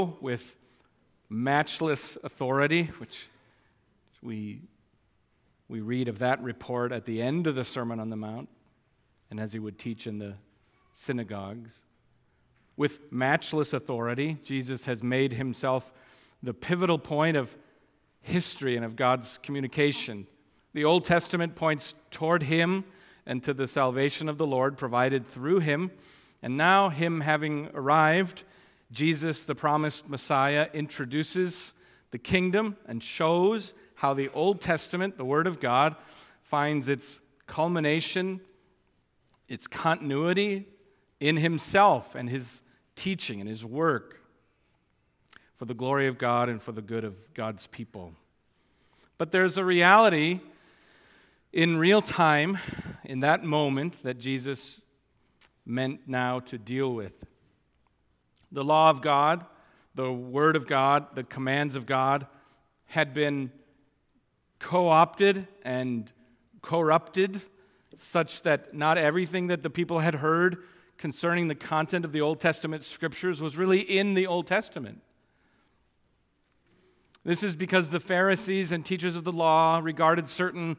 with matchless authority, which we read of that report at the end of the Sermon on the Mount, and as he would teach in the synagogues. With matchless authority, Jesus has made himself the pivotal point of history and of God's communication. The Old Testament points toward him and to the salvation of the Lord provided through him. And now, him having arrived, Jesus, the promised Messiah, introduces the kingdom and shows how the Old Testament, the Word of God, finds its culmination, its continuity in himself and his teaching and his work for the glory of God and for the good of God's people. But there's a reality in real time, in that moment, that Jesus meant now to deal with. The law of God, the Word of God, the commands of God had been co-opted and corrupted such that not everything that the people had heard concerning the content of the Old Testament scriptures was really in the Old Testament. This is because the Pharisees and teachers of the law regarded certain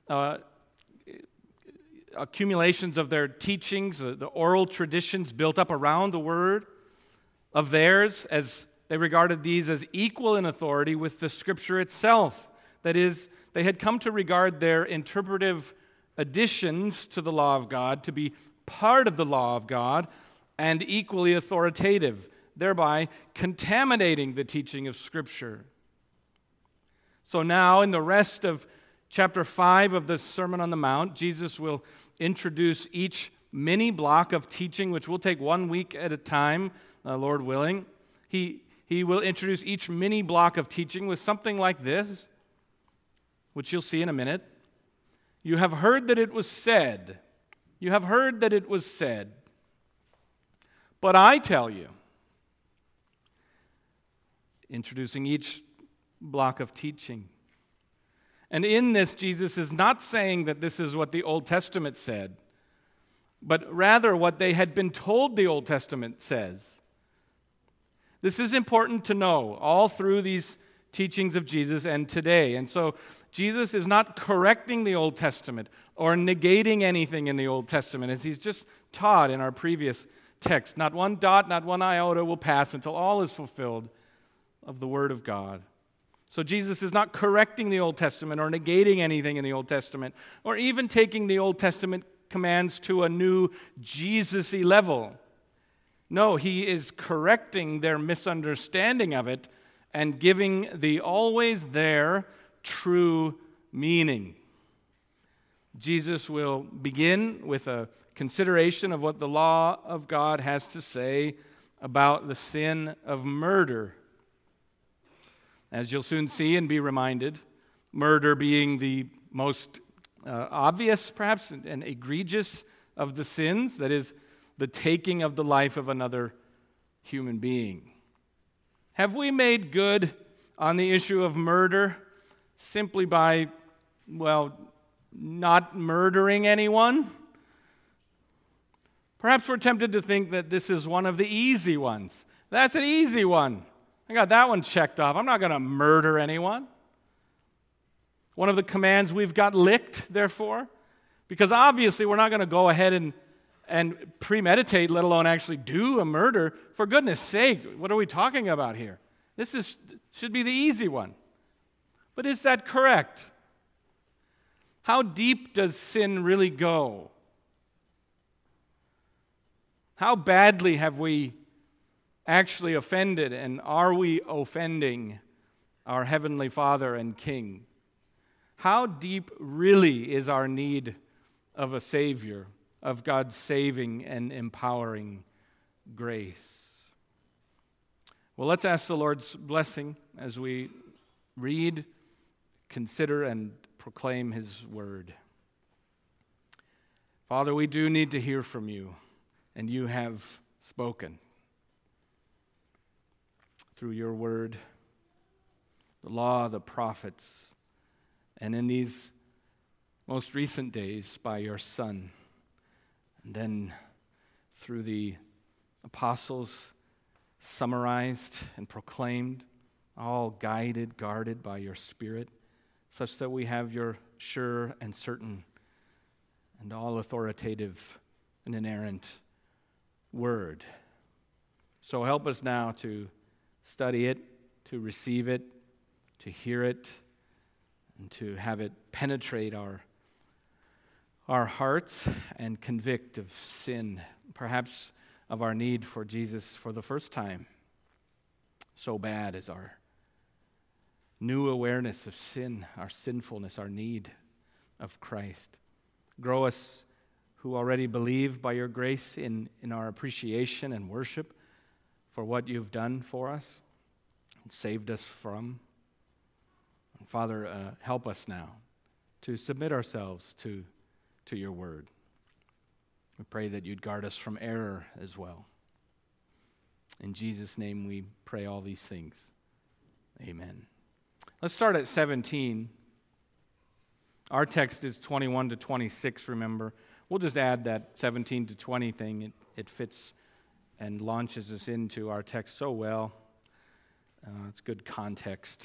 accumulations of their teachings, the oral traditions built up around the Word of theirs, as they regarded these as equal in authority with the Scripture itself. That is, they had come to regard their interpretive additions to the law of God to be part of the law of God and equally authoritative, thereby contaminating the teaching of Scripture. So now, in the rest of chapter 5 of the Sermon on the Mount, Jesus will introduce each mini block of teaching, which will take 1 week at a time, Lord willing. He will introduce each mini block of teaching with something like this, which you'll see in a minute. You have heard that it was said. You have heard that it was said. But I tell you, introducing each block of teaching. And in this, Jesus is not saying that this is what the Old Testament said, but rather what they had been told the Old Testament says. This is important to know all through these teachings of Jesus and today. And so Jesus is not correcting the Old Testament or negating anything in the Old Testament, as he's just taught in our previous text. Not one dot, not one iota will pass until all is fulfilled of the Word of God. So Jesus is not correcting the Old Testament or negating anything in the Old Testament, or even taking the Old Testament commands to a new Jesus-y level. No, he is correcting their misunderstanding of it and giving the always there true meaning. Jesus will begin with a consideration of what the law of God has to say about the sin of murder. As you'll soon see and be reminded, murder being the most obvious, perhaps, and egregious of the sins, that is, the taking of the life of another human being. Have we made good on the issue of murder simply by, not murdering anyone? Perhaps we're tempted to think that this is one of the easy ones. That's an easy one. I got that one checked off. I'm not going to murder anyone. One of the commands we've got licked, therefore, because obviously we're not going to go ahead and premeditate, let alone actually do a murder. For goodness sake, what are we talking about here? This should be the easy one. But is that correct? How deep does sin really go? How badly have we actually offended, and are we offending our Heavenly Father and King? How deep really is our need of a Savior, of God's saving and empowering grace? Well, let's ask the Lord's blessing as we read, consider, and proclaim His Word. Father, we do need to hear from You, and You have spoken through Your Word, the law, the prophets, and in these most recent days by Your Son, and then through the apostles, summarized and proclaimed, all guided, guarded by your Spirit, such that we have your sure and certain and all authoritative and inerrant word. So help us now to study it, to receive it, to hear it, and to have it penetrate our hearts and convict of sin, perhaps of our need for Jesus for the first time. So bad is our new awareness of sin, our sinfulness, our need of Christ. Grow us who already believe by your grace in our appreciation and worship for what you've done for us and saved us from. And Father, help us now to submit ourselves to your word. We pray that you'd guard us from error as well. In Jesus' name we pray all these things. Amen. Let's start at 17. Our text is 21 to 26, remember. We'll just add that 17 to 20 thing. It fits and launches us into our text so well. It's good context.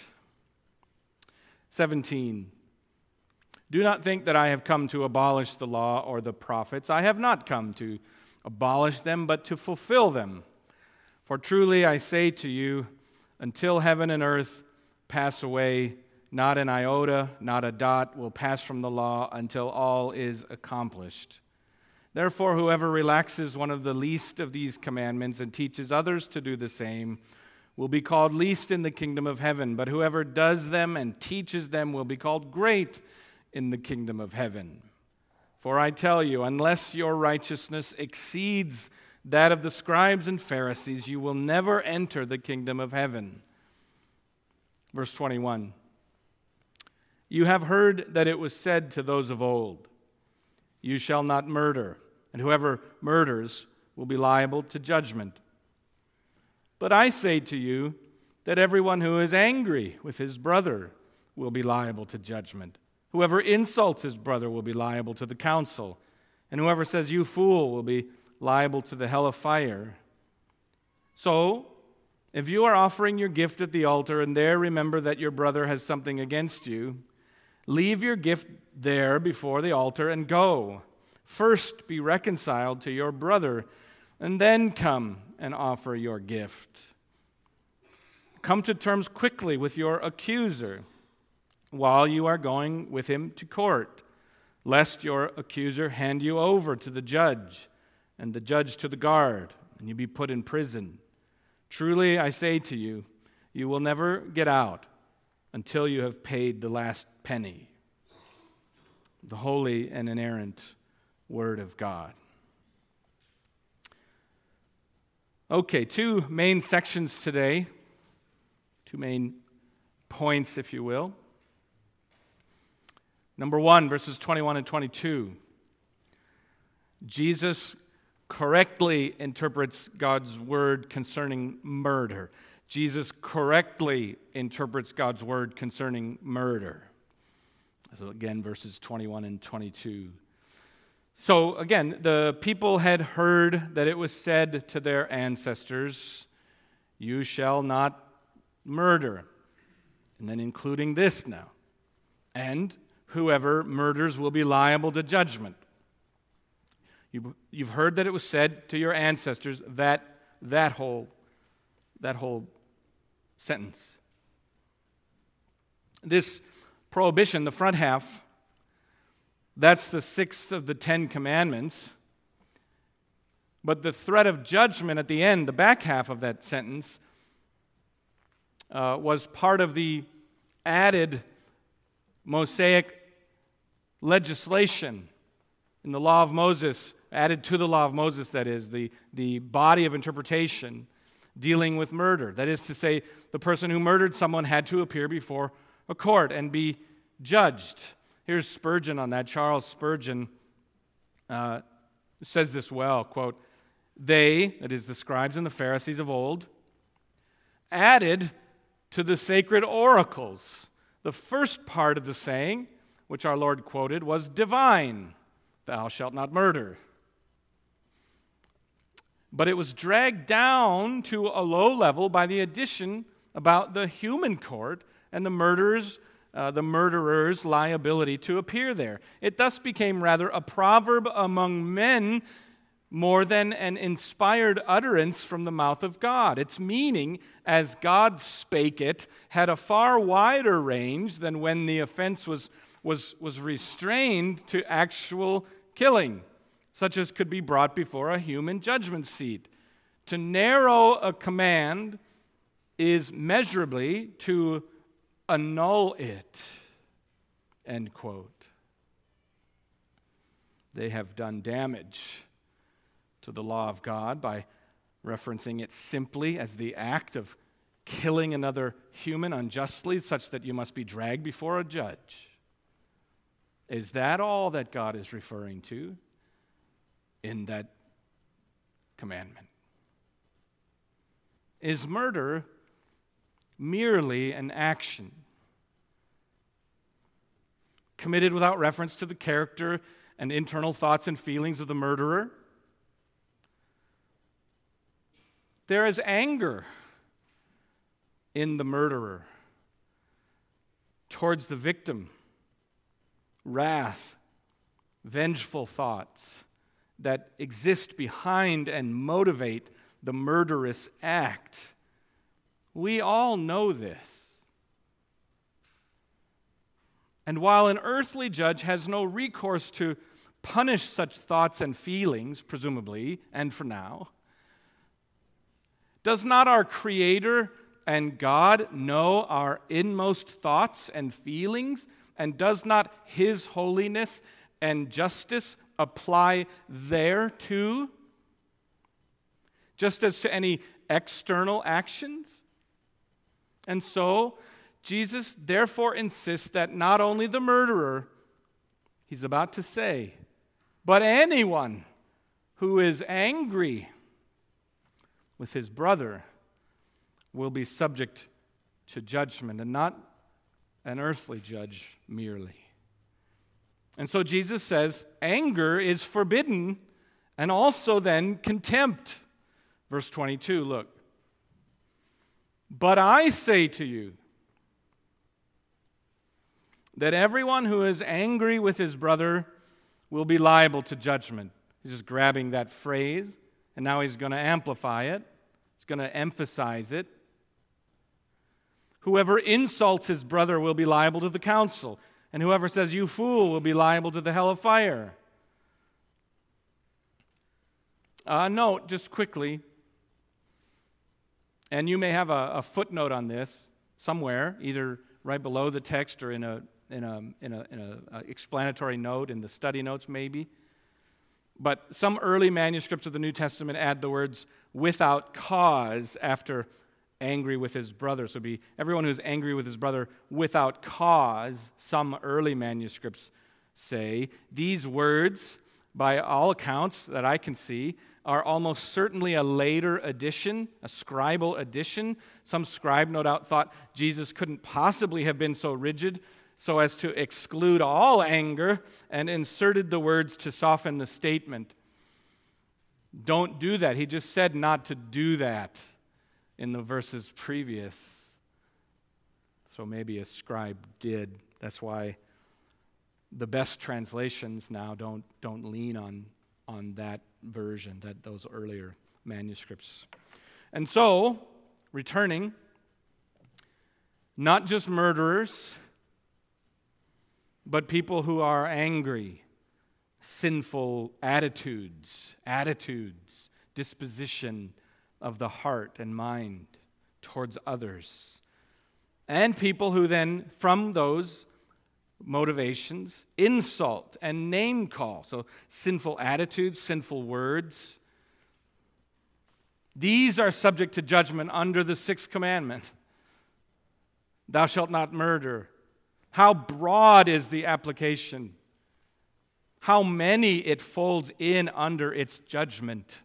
17. Do not think that I have come to abolish the law or the prophets. I have not come to abolish them, but to fulfill them. For truly I say to you, until heaven and earth pass away, not an iota, not a dot will pass from the law until all is accomplished. Therefore, whoever relaxes one of the least of these commandments and teaches others to do the same will be called least in the kingdom of heaven. But whoever does them and teaches them will be called great in the kingdom of heaven. For I tell you, unless your righteousness exceeds that of the scribes and Pharisees, you will never enter the kingdom of heaven. Verse 21. You have heard that it was said to those of old, you shall not murder, and whoever murders will be liable to judgment. But I say to you that everyone who is angry with his brother will be liable to judgment. Whoever insults his brother will be liable to the council, and whoever says, you fool, will be liable to the hell of fire. So, if you are offering your gift at the altar and there remember that your brother has something against you, leave your gift there before the altar and go. First be reconciled to your brother, and then come and offer your gift. Come to terms quickly with your accuser while you are going with him to court, lest your accuser hand you over to the judge, and the judge to the guard, and you be put in prison. Truly, I say to you, you will never get out until you have paid the last penny. The holy and inerrant Word of God. Okay, two main sections today, two main points, if you will. Number 1, verses 21 and 22. Jesus correctly interprets God's word concerning murder. Jesus correctly interprets God's word concerning murder. So again, verses 21 and 22. So again, the people had heard that it was said to their ancestors, you shall not murder. And then including this now. And whoever murders will be liable to judgment. You've heard that it was said to your ancestors, that whole sentence. This prohibition, the front half, that's the 6th of the 10 commandments. But the threat of judgment at the end, the back half of that sentence, was part of the added Mosaic legislation in the law of Moses, added to the law of Moses, that is, the body of interpretation dealing with murder. That is to say, the person who murdered someone had to appear before a court and be judged. Here's Spurgeon on that. Charles Spurgeon says this well, quote, they, that is the scribes and the Pharisees of old, added to the sacred oracles. The first part of the saying, which our Lord quoted, was divine, thou shalt not murder. But it was dragged down to a low level by the addition about the human court and the murderer's liability to appear there. It thus became rather a proverb among men more than an inspired utterance from the mouth of God. Its meaning, as God spake it, had a far wider range than when the offense was restrained to actual killing, such as could be brought before a human judgment seat. To narrow a command is measurably to annul it, end quote. They have done damage to the law of God by referencing it simply as the act of killing another human unjustly, such that you must be dragged before a judge. Is that all that God is referring to in that commandment? Is murder merely an action committed without reference to the character and internal thoughts and feelings of the murderer? There is anger in the murderer towards the victim, wrath, vengeful thoughts that exist behind and motivate the murderous act. We all know this. And while an earthly judge has no recourse to punish such thoughts and feelings, presumably, and for now, does not our Creator and God know our inmost thoughts and feelings? And does not His holiness and justice apply there too? Just as to any external actions? And so, Jesus therefore insists that not only the murderer, he's about to say, but anyone who is angry with his brother will be subject to judgment, and not an earthly judge merely. And so Jesus says anger is forbidden, and also then contempt. Verse 22, look. But I say to you that everyone who is angry with his brother will be liable to judgment. He's just grabbing that phrase, and now he's going to amplify it. He's going to emphasize it. Whoever insults his brother will be liable to the council, and whoever says, "You fool," will be liable to the hell of fire. Note, just quickly, and you may have a footnote on this somewhere, either right below the text or in a explanatory note in the study notes, maybe. But some early manuscripts of the New Testament add the words "without cause" after angry with his brother. So it'd be everyone who's angry with his brother without cause, some early manuscripts say. These words, by all accounts that I can see, are almost certainly a later addition, a scribal addition. Some scribe, no doubt, thought Jesus couldn't possibly have been so rigid so as to exclude all anger, and inserted the words to soften the statement. Don't do that. He just said not to do that in the verses previous. So maybe a scribe did. That's why the best translations now don't lean on that version, those earlier manuscripts. And so, returning, not just murderers, but people who are angry, sinful attitudes, disposition of the heart and mind towards others. And people who then, from those motivations, insult and name call. So sinful attitudes, sinful words. These are subject to judgment under the sixth commandment. Thou shalt not murder. How broad is the application? How many it folds in under its judgment?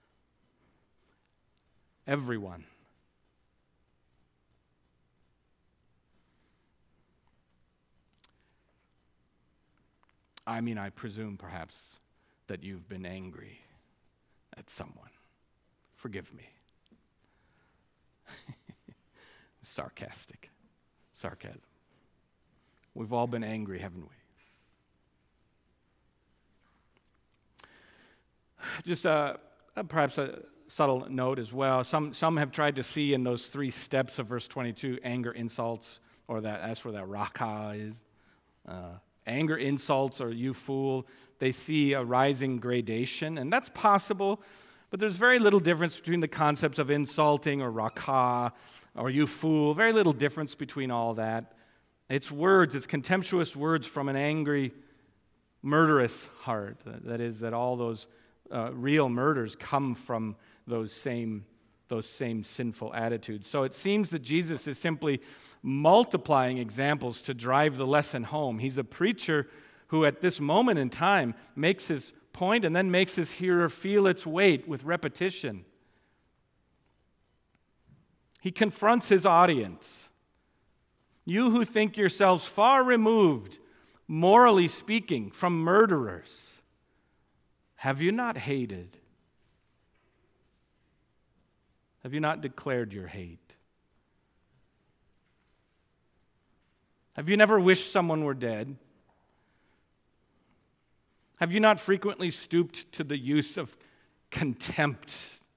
Everyone. I presume perhaps that you've been angry at someone. forgive me. Sarcasm. We've all been angry, haven't we? Just perhaps a subtle note as well. Some have tried to see in those 3 steps of verse 22 anger, insults, or that's where that raka is. Anger, insults, or you fool. They see a rising gradation, and that's possible, but there's very little difference between the concepts of insulting or raka or you fool. Very little difference between all that. It's words, it's contemptuous words from an angry, murderous heart. That is, that all those real murders come from those same sinful attitudes. So it seems that Jesus is simply multiplying examples to drive the lesson home. He's a preacher who at this moment in time makes his point and then makes his hearer feel its weight with repetition. He confronts his audience. You who think yourselves far removed, morally speaking, from murderers, have you not hated? Have you not declared your hate? Have you never wished someone were dead? Have you not frequently stooped to the use of contempt,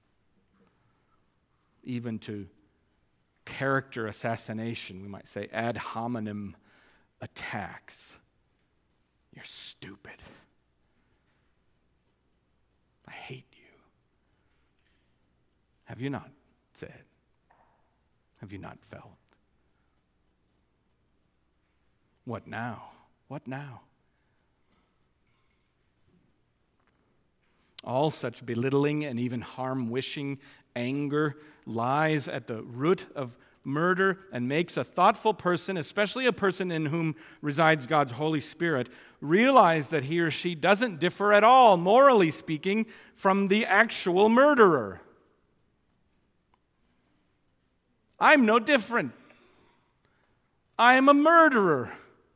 even to character assassination, we might say ad hominem attacks? You're stupid. I hate you. Have you not said? Have you not felt? What now? What now? All such belittling and even harm-wishing anger lies at the root of murder and makes a thoughtful person, especially a person in whom resides God's Holy Spirit, realize that he or she doesn't differ at all, morally speaking, from the actual murderer. I'm no different. I am a murderer.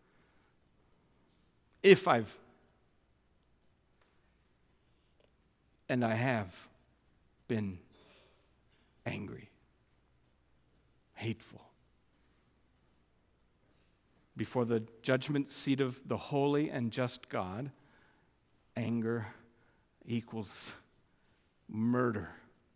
If I've and I have been angry, hateful. Before the judgment seat of the holy and just God, anger equals murder.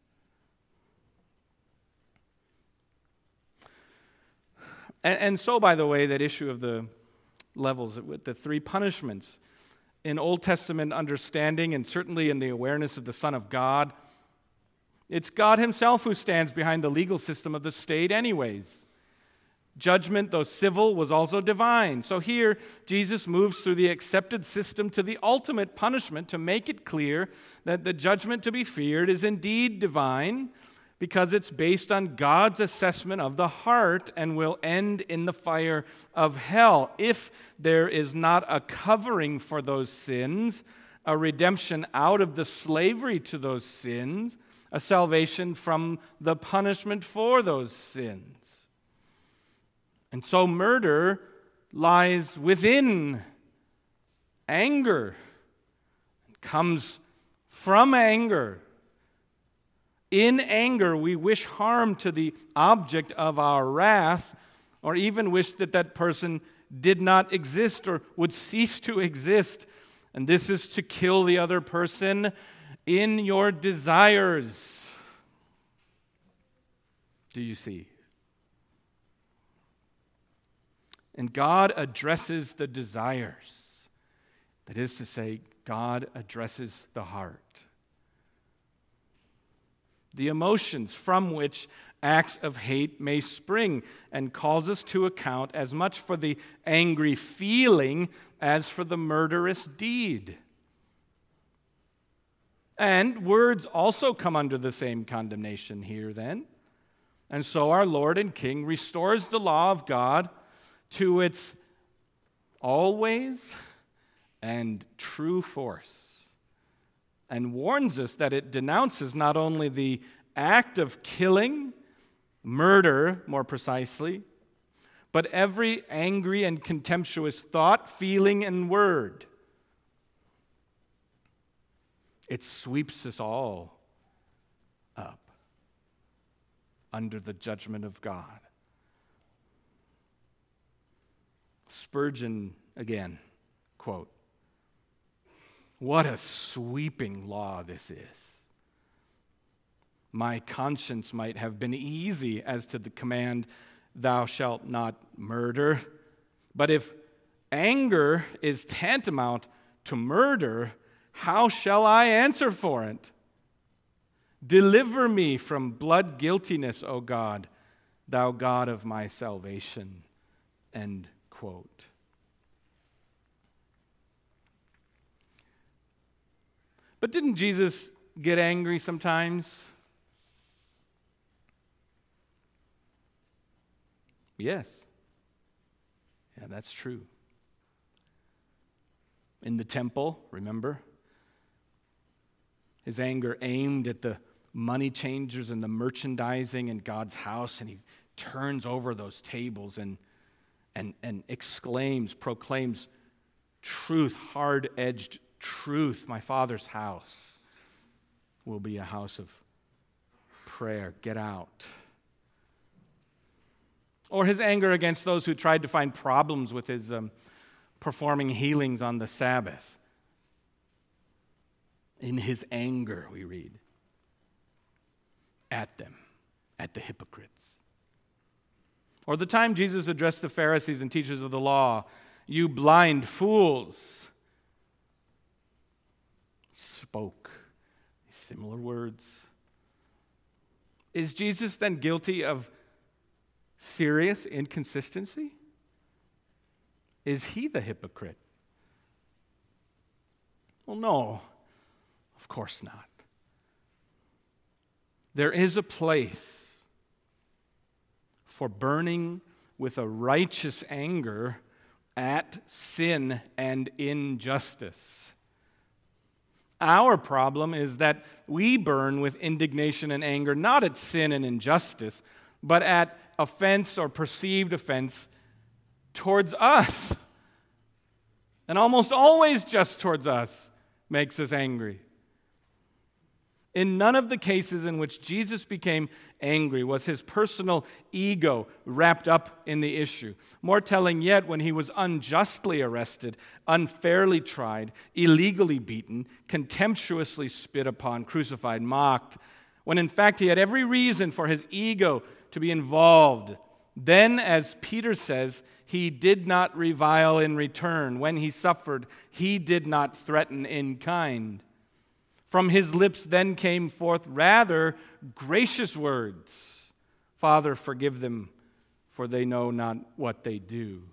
And so, by the way, that issue of the levels, with the 3 punishments, in Old Testament understanding and certainly in the awareness of the Son of God, it's God himself who stands behind the legal system of the state anyways. Judgment, though civil, was also divine. So here, Jesus moves through the accepted system to the ultimate punishment to make it clear that the judgment to be feared is indeed divine, because it's based on God's assessment of the heart and will end in the fire of hell if there is not a covering for those sins, a redemption out of the slavery to those sins, a salvation from the punishment for those sins. And so murder lies within anger. It comes from anger. In anger, we wish harm to the object of our wrath, or even wish that that person did not exist or would cease to exist. And this is to kill the other person in your desires. Do you see? And God addresses the desires. That is to say, God addresses the heart. The emotions from which acts of hate may spring, and calls us to account as much for the angry feeling as for the murderous deed. And words also come under the same condemnation here then. And so our Lord and King restores the law of God to its always and true force, and warns us that it denounces not only the act of killing, murder more precisely, but every angry and contemptuous thought, feeling, and word. It sweeps us all up. under the judgment of God. Spurgeon again, quote, "What a sweeping law this is. My conscience might have been easy as to the command, 'Thou shalt not murder.' But if anger is tantamount to murder, how shall I answer for it? Deliver me from blood guiltiness, O God, thou God of my salvation." End quote. But didn't Jesus get angry sometimes? Yes. Yeah, that's true. In the temple, remember? His anger aimed at the money changers and the merchandising in God's house, and he turns over those tables and proclaims truth, hard-edged truth. My Father's house will be a house of prayer. Get out. Or his anger against those who tried to find problems with his performing healings on the Sabbath. In his anger, we read, at them, at the hypocrites. Or the time Jesus addressed the Pharisees and teachers of the law, "You blind fools," spoke similar words. Is Jesus then guilty of serious inconsistency? Is he the hypocrite? Well, no, of course not. There is a place for burning with a righteous anger at sin and injustice. Our problem is that we burn with indignation and anger not at sin and injustice, but at offense or perceived offense towards us. And almost always just towards us makes us angry. In none of the cases in which Jesus became angry was his personal ego wrapped up in the issue. More telling yet, when he was unjustly arrested, unfairly tried, illegally beaten, contemptuously spit upon, crucified, mocked, when in fact he had every reason for his ego to be involved, then, as Peter says, he did not revile in return. When he suffered, he did not threaten in kind. From his lips then came forth rather gracious words. "Father, forgive them, for they know not what they do."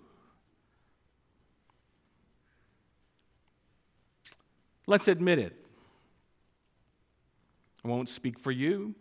Let's admit it. I won't speak for you.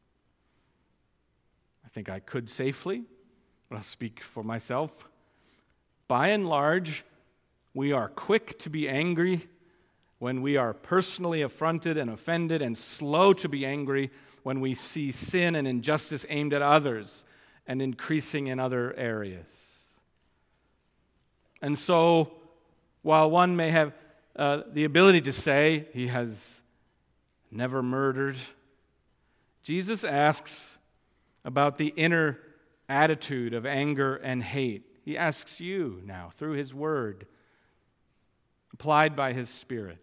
I think I could safely, but I'll speak for myself. By and large, we are quick to be angry when we are personally affronted and offended, and slow to be angry when we see sin and injustice aimed at others and increasing in other areas. And so, while one may have the ability to say he has never murdered, Jesus asks about the inner attitude of anger and hate. He asks you now through his word, applied by his Spirit.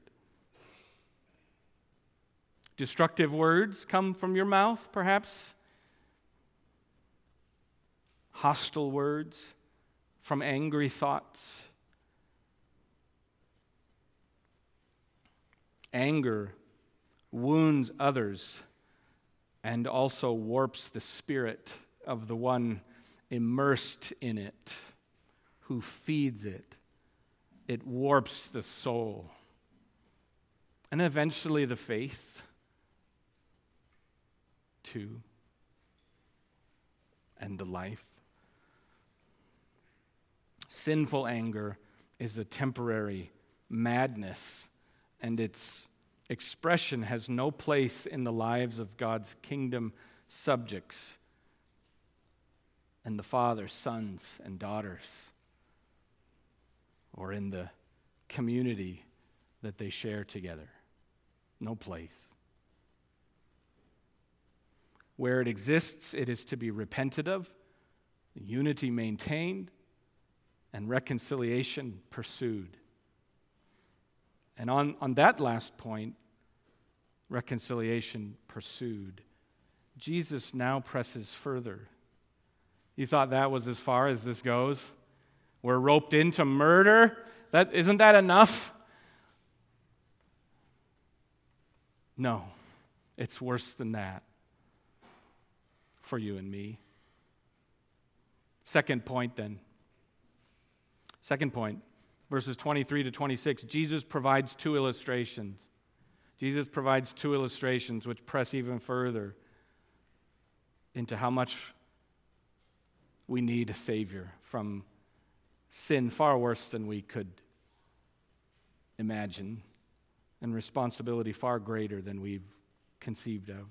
Destructive words come from your mouth, perhaps. Hostile words from angry thoughts. Anger wounds others and also warps the spirit of the one immersed in it, who feeds it. It warps the soul. And eventually the face, too, and the life. Sinful anger is a temporary madness, and its expression has no place in the lives of God's kingdom subjects and the fathers, sons, and daughters, or in the community that they share together. No place. Where it exists, it is to be repented of, unity maintained, and reconciliation pursued. And on that last point, reconciliation pursued, Jesus now presses further. You thought that was as far as this goes? We're roped into murder? Isn't that enough? No, it's worse than that for you and me. Second point, verses 23 to 26, Jesus provides two illustrations. Jesus provides two illustrations which press even further into how much we need a Savior from sin far worse than we could imagine, and responsibility far greater than we've conceived of.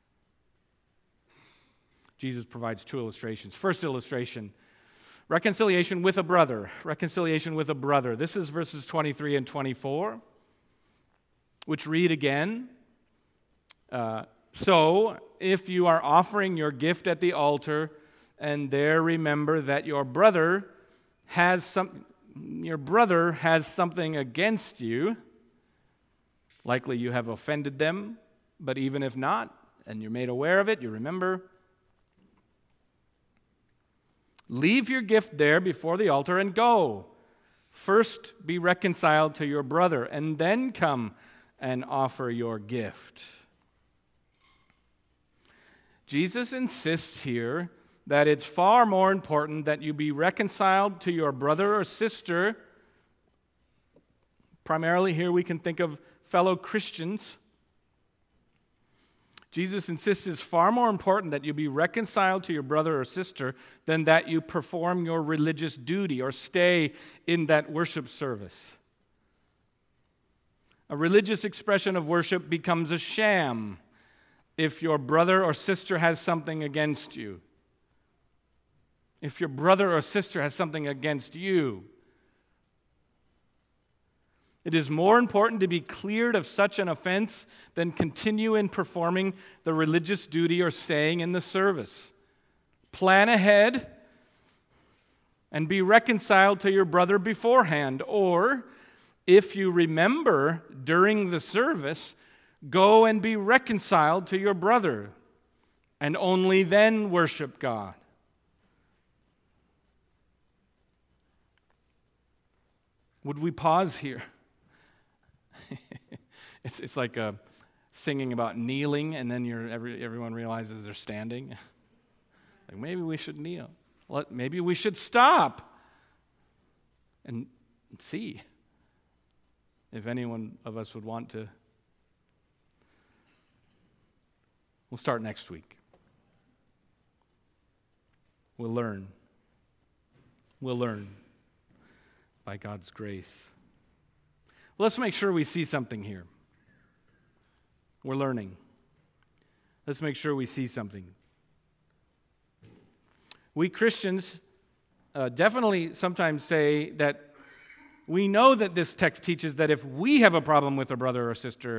Jesus provides two illustrations. First illustration, reconciliation with a brother. Reconciliation with a brother. This is verses 23 and 24, which read again. So, if you are offering your gift at the altar, and there remember that your brother has something against you, likely you have offended them, but even if not, and you're made aware of it, you remember, leave your gift there before the altar and go. First be reconciled to your brother, and then come and offer your gift. Jesus insists here that it's far more important that you be reconciled to your brother or sister. Primarily here we can think of fellow Christians. Jesus insists it's far more important that you be reconciled to your brother or sister than that you perform your religious duty or stay in that worship service. A religious expression of worship becomes a sham if your brother or sister has something against you. If your brother or sister has something against you, it is more important to be cleared of such an offense than continue in performing the religious duty or staying in the service. Plan ahead and be reconciled to your brother beforehand. Or, if you remember during the service, go and be reconciled to your brother, and only then worship God. Would we pause here? It's like singing about kneeling, and then everyone realizes they're standing. Like, maybe we should kneel. Maybe we should stop and see if anyone of us would want to. We'll start next week. We'll learn. We'll learn by God's grace. Let's make sure we see something here. We're learning. Let's make sure we see something. We Christians definitely sometimes say that we know that this text teaches that if we have a problem with a brother or sister,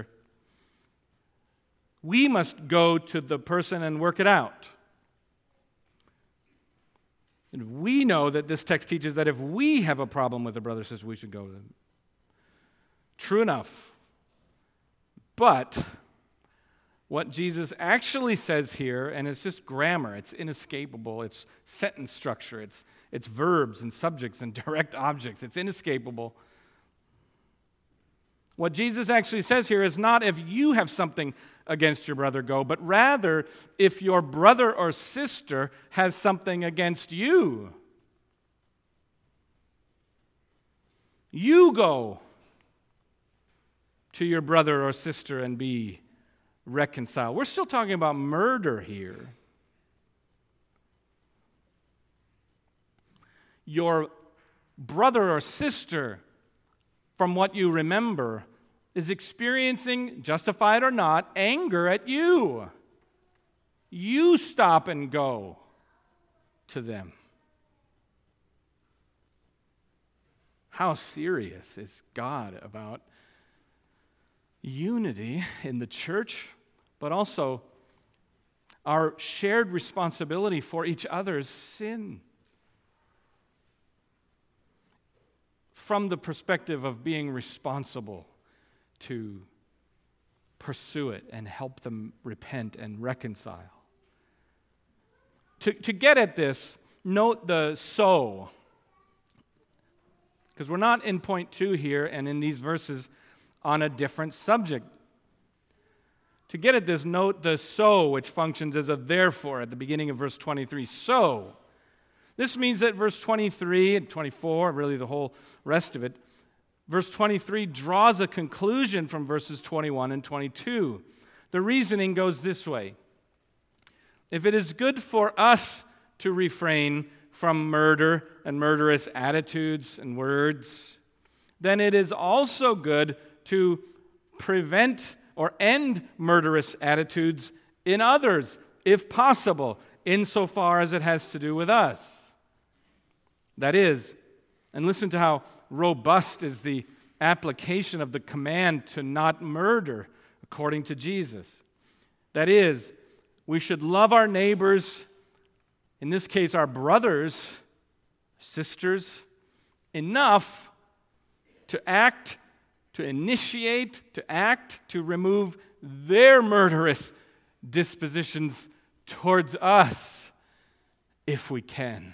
we must go to the person and work it out. And we know that this text teaches that if we have a problem with a brother or sister, we should go to them. True enough. But what Jesus actually says here, and it's just grammar, it's inescapable, it's sentence structure, it's verbs and subjects and direct objects, it's inescapable. What Jesus actually says here is not if you have something against your brother, go, but rather if your brother or sister has something against you. You go to your brother or sister and be reconciled. We're still talking about murder here. Your brother or sister, from what you remember, is experiencing, justified or not, anger at you. You stop and go to them. How serious is God about unity in the church, but also our shared responsibility for each other's sin. From the perspective of being responsible to pursue it and help them repent and reconcile. To get at this, note the so. Because we're not in point 2 here and in these verses on a different subject. To get at this, note the so, which functions as a therefore at the beginning of verse 23. So, this means that verse 23 and 24, really the whole rest of it, verse 23 draws a conclusion from verses 21 and 22. The reasoning goes this way. If it is good for us to refrain from murder and murderous attitudes and words, then it is also good to prevent or end murderous attitudes in others, if possible, insofar as it has to do with us. That is, and listen to how robust is the application of the command to not murder according to Jesus. That is, we should love our neighbors, in this case our brothers, sisters, enough to act, to initiate, to act, to remove their murderous dispositions towards us, if we can.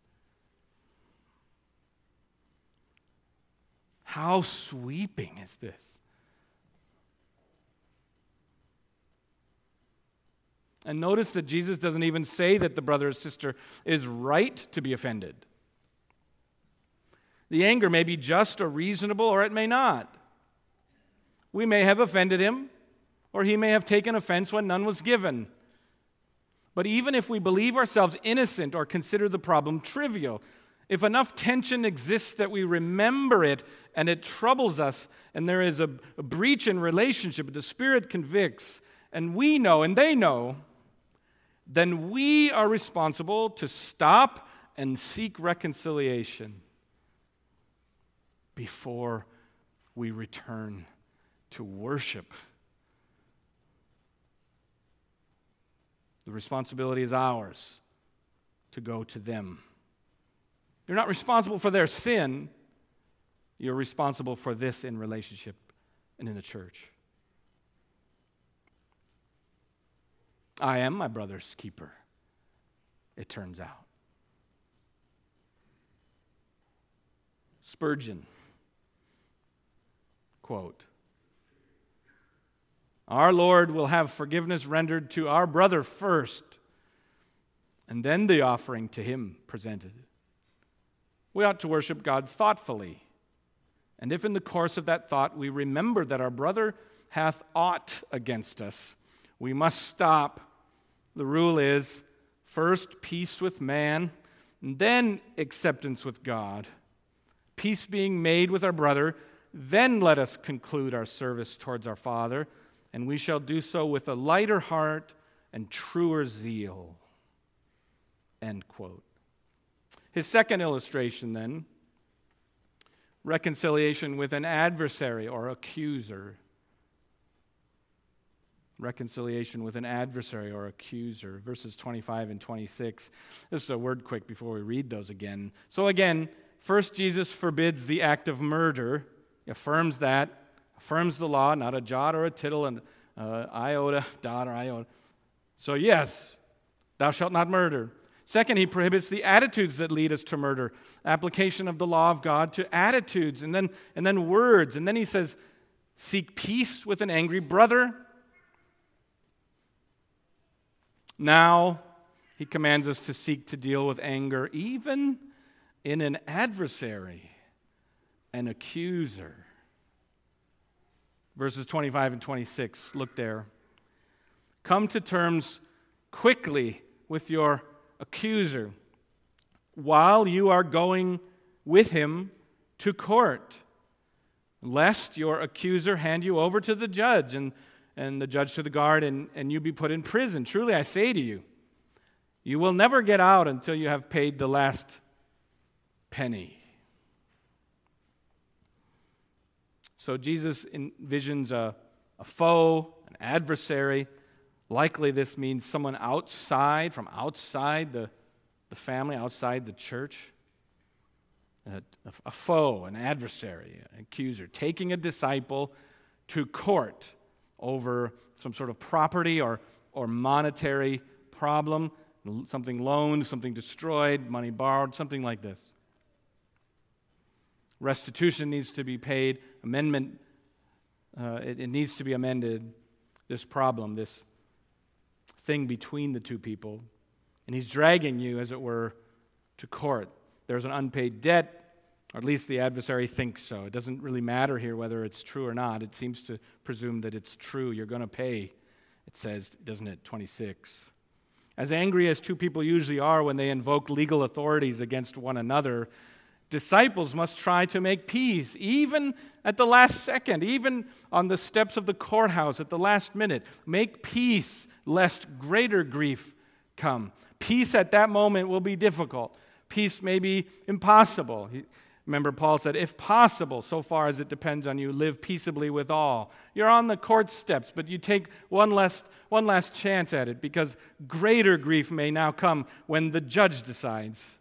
How sweeping is this? And notice that Jesus doesn't even say that the brother or sister is right to be offended. The anger may be just or reasonable, or it may not. We may have offended him, or he may have taken offense when none was given. But even if we believe ourselves innocent or consider the problem trivial, if enough tension exists that we remember it and it troubles us and there is a breach in relationship, the Spirit convicts, and we know and they know, then we are responsible to stop and seek reconciliation before we return to worship. The responsibility is ours to go to them. You're not responsible for their sin. You're responsible for this in relationship and in the church. I am my brother's keeper, it turns out. Spurgeon, quote, "Our Lord will have forgiveness rendered to our brother first, and then the offering to him presented. We ought to worship God thoughtfully, and if in the course of that thought we remember that our brother hath aught against us, we must stop. The rule is, first peace with man, and then acceptance with God. Peace being made with our brother, then let us conclude our service towards our Father, and we shall do so with a lighter heart and truer zeal." End quote. His second illustration, then, reconciliation with an adversary or accuser. Reconciliation with an adversary or accuser. Verses 25 and 26. This is a word quick before we read those again. So again, first Jesus forbids the act of murder. He affirms that. Affirms the law, not a jot or a tittle, and iota, dot or iota. So yes, thou shalt not murder. Second, he prohibits the attitudes that lead us to murder. Application of the law of God to attitudes and then words. And then he says, seek peace with an angry brother. Now, he commands us to seek to deal with anger even in an adversary, an accuser. Verses 25 and 26, look there. Come to terms quickly with your accuser while you are going with him to court, lest your accuser hand you over to the judge and the judge to the guard and you be put in prison. Truly I say to you, you will never get out until you have paid the last penny. So Jesus envisions a foe, an adversary, Likely this means someone from outside the family, outside the church. A foe, an adversary, an accuser, taking a disciple to court over some sort of property or monetary problem, something loaned, something destroyed, money borrowed, something like this. Restitution needs to be paid. Amendment, it needs to be amended, this problem, this thing between the two people. And he's dragging you, as it were, to court. There's an unpaid debt, or at least the adversary thinks so. It doesn't really matter here whether it's true or not. It seems to presume that it's true. You're going to pay, it says, doesn't it, 26. As angry as two people usually are when they invoke legal authorities against one another, disciples must try to make peace, even at the last second, even on the steps of the courthouse at the last minute. Make peace, lest greater grief come. Peace at that moment will be difficult. Peace may be impossible. Remember, Paul said, if possible, so far as it depends on you, live peaceably with all. You're on the court steps, but you take one last chance at it, because greater grief may now come when the judge decides.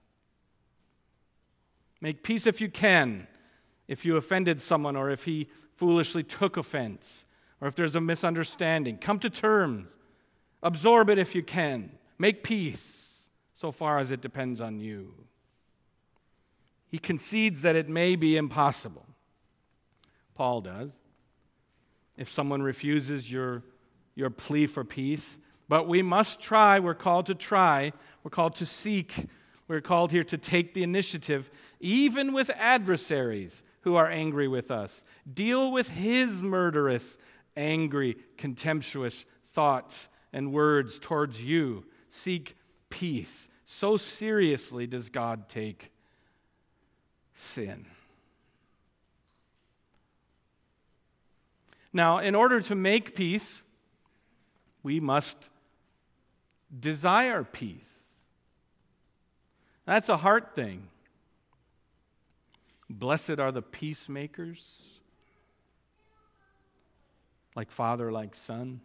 Make peace if you can, if you offended someone or if he foolishly took offense, or if there's a misunderstanding. Come to terms. Absorb it if you can. Make peace, so far as it depends on you. He concedes that it may be impossible. Paul does. If someone refuses your plea for peace, but we must try, we're called to try, we're called to seek, we're called here to take the initiative, even with adversaries who are angry with us. Deal with his murderous, angry, contemptuous thoughts and words towards you. Seek peace. So seriously does God take sin. Now, in order to make peace, we must desire peace. That's a heart thing. Blessed are the peacemakers, like father, like son.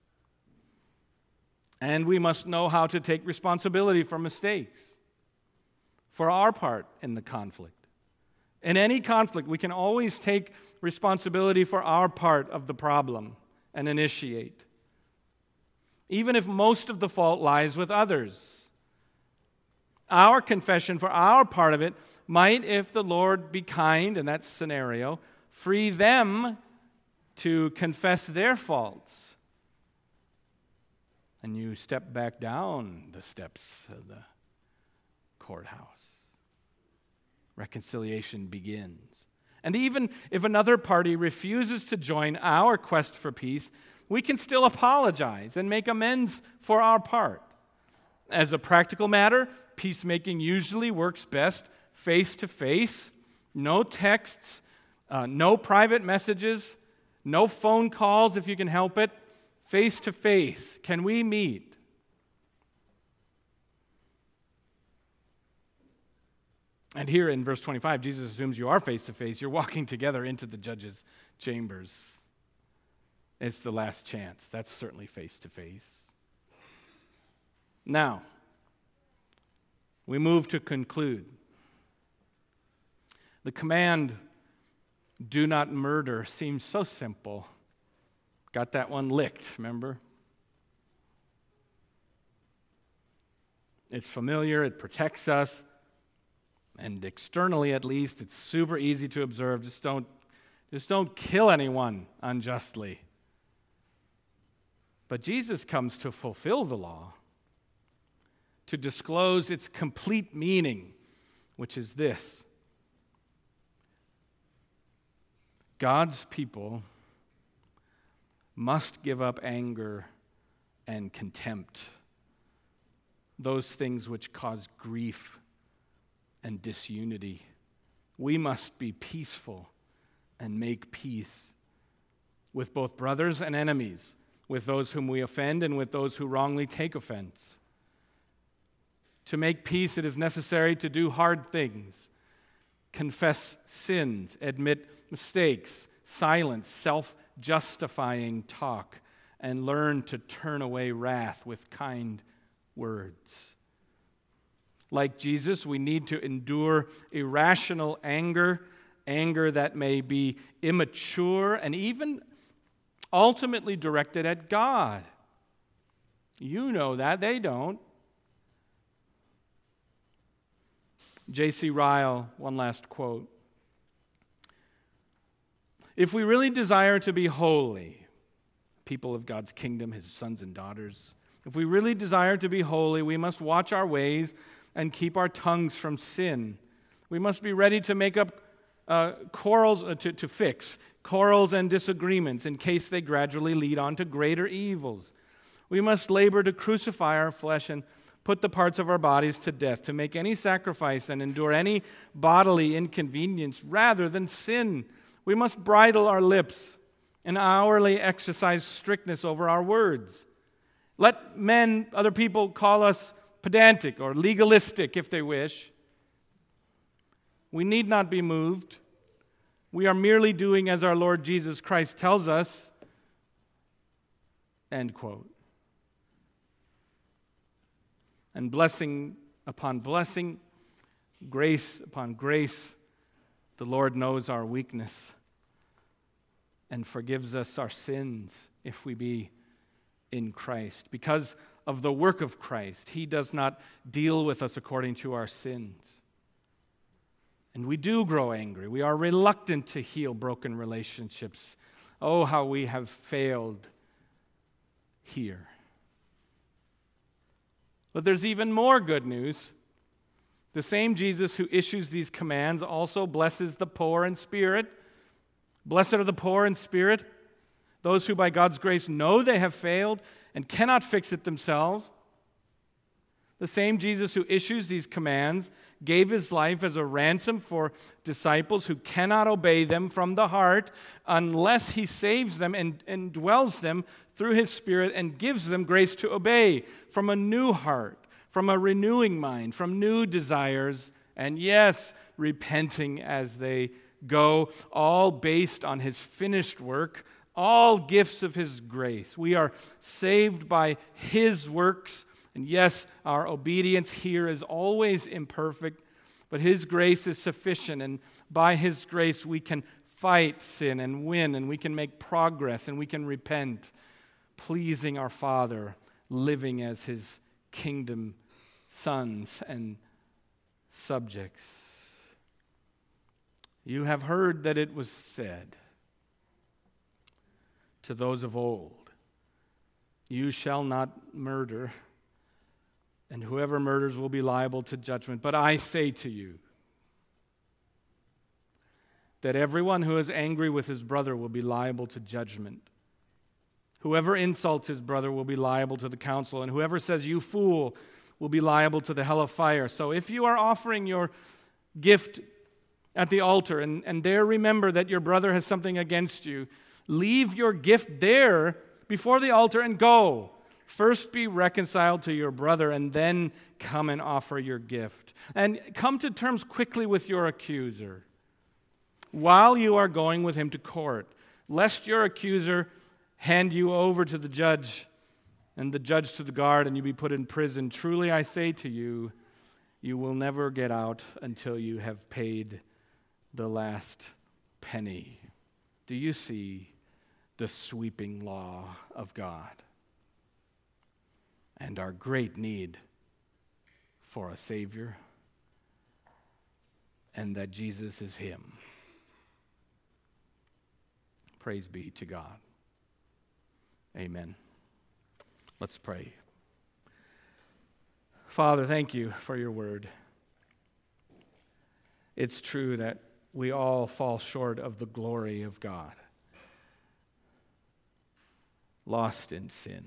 And we must know how to take responsibility for mistakes, for our part in the conflict. In any conflict, we can always take responsibility for our part of the problem and initiate, even if most of the fault lies with others. Our confession for our part of it might, if the Lord be kind in that scenario, free them to confess their faults. And you step back down the steps of the courthouse. Reconciliation begins. And even if another party refuses to join our quest for peace, we can still apologize and make amends for our part. As a practical matter, peacemaking usually works best face to face, no texts, no private messages, no phone calls if you can help it, face to face. Can we meet? And here in verse 25, Jesus assumes you are face to face. You're walking together into the judge's chambers. It's the last chance. That's certainly face to face. Now, we move to conclude. The command, do not murder, seems so simple. Got that one licked, remember? It's familiar, it protects us, and externally at least, it's super easy to observe. Just don't kill anyone unjustly. But Jesus comes to fulfill the law, to disclose its complete meaning, which is this: God's people must give up anger and contempt, those things which cause grief and disunity. We must be peaceful and make peace with both brothers and enemies, with those whom we offend and with those who wrongly take offense. To make peace, it is necessary to do hard things, confess sins, admit mistakes, silence self-justifying talk, and learn to turn away wrath with kind words. Like Jesus, we need to endure irrational anger that may be immature and even ultimately directed at God. You know that, they don't. J.C. Ryle, one last quote. If we really desire to be holy, people of God's kingdom, his sons and daughters, if we really desire to be holy, we must watch our ways and keep our tongues from sin. We must be ready to make up to fix quarrels and disagreements in case they gradually lead on to greater evils. We must labor to crucify our flesh and put the parts of our bodies to death, to make any sacrifice and endure any bodily inconvenience rather than sin. We must bridle our lips and hourly exercise strictness over our words. Let men, other people, call us pedantic or legalistic if they wish. We need not be moved. We are merely doing as our Lord Jesus Christ tells us. End quote. And blessing upon blessing, grace upon grace, the Lord knows our weakness and forgives us our sins if we be in Christ. Because of the work of Christ, he does not deal with us according to our sins. And we do grow angry. We are reluctant to heal broken relationships. Oh, how we have failed here. But there's even more good news. The same Jesus who issues these commands also blesses the poor in spirit. Blessed are the poor in spirit, those who by God's grace know they have failed and cannot fix it themselves. The same Jesus who issues these commands gave his life as a ransom for disciples who cannot obey them from the heart unless he saves them and indwells them through his Spirit and gives them grace to obey from a new heart, from a renewing mind, from new desires, and yes, repenting as they go, all based on his finished work, all gifts of his grace. We are saved by his works. And yes, our obedience here is always imperfect, but his grace is sufficient, and by his grace we can fight sin and win, and we can make progress, and we can repent, pleasing our Father, living as his kingdom sons and subjects. You have heard that it was said to those of old, "You shall not murder, and whoever murders will be liable to judgment. But I say to you that everyone who is angry with his brother will be liable to judgment. Whoever insults his brother will be liable to the council, and whoever says, 'You fool,' will be liable to the hell of fire. So if you are offering your gift at the altar, and there remember that your brother has something against you, leave your gift there before the altar and go. First be reconciled to your brother, and then come and offer your gift. And come to terms quickly with your accuser while you are going with him to court, lest your accuser hand you over to the judge, and the judge to the guard, and you be put in prison. Truly I say to you, you will never get out until you have paid the last penny." Do you see the sweeping law of God and our great need for a Savior, and that Jesus is him? Praise be to God. Amen. Let's pray. Father, thank you for your word. It's true that we all fall short of the glory of God, lost in sin.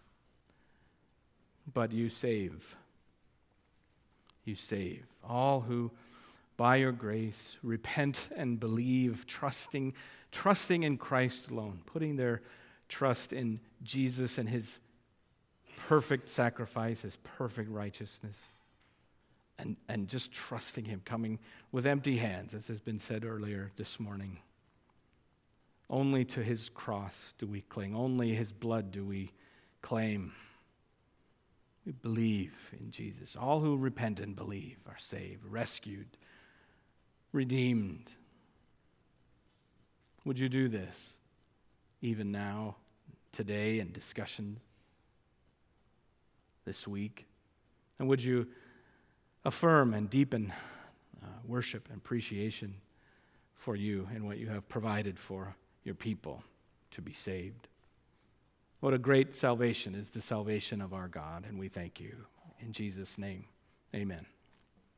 But you save. You save all who, by your grace, repent and believe, trusting in Christ alone, putting their trust in Jesus and his perfect sacrifice, his perfect righteousness, and just trusting him, coming with empty hands, as has been said earlier this morning. Only to his cross do we cling. Only his blood do we claim. We believe in Jesus. All who repent and believe are saved, rescued, redeemed. Would you do this even now, today, in discussion this week? And would you affirm and deepen worship and appreciation for you and what you have provided for your people to be saved? What a great salvation is the salvation of our God, and we thank you. In Jesus' name, amen.